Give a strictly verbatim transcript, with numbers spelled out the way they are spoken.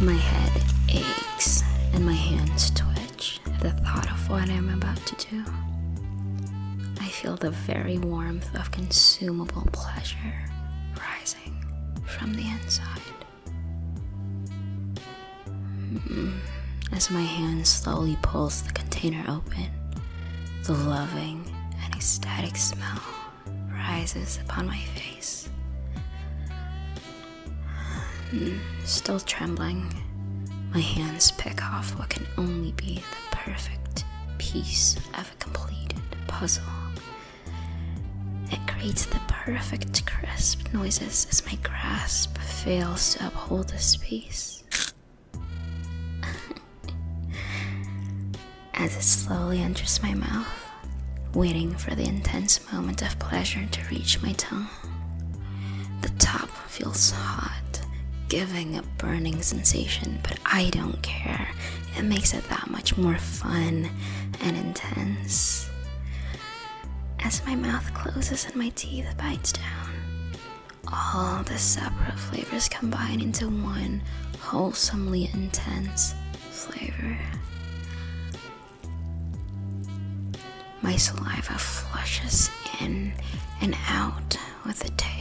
My head aches and my hands twitch at the thought of what I'm about to do. I feel the very warmth of consumable pleasure rising from the inside. Mm. As my hand slowly pulls the container open, the loving and ecstatic smell rises upon my face. Mm. Still trembling, my hands pick off what can only be the perfect piece of a completed puzzle. It creates the perfect crisp noises as my grasp fails to uphold this piece. As it slowly enters my mouth, waiting for the intense moment of pleasure to reach my tongue. The top feels hot, giving a burning sensation, but I don't care. It makes it that much more fun and intense. As my mouth closes and my teeth bites down, all the separate flavors combine into one wholesomely intense flavor. My saliva flushes in and out with the taste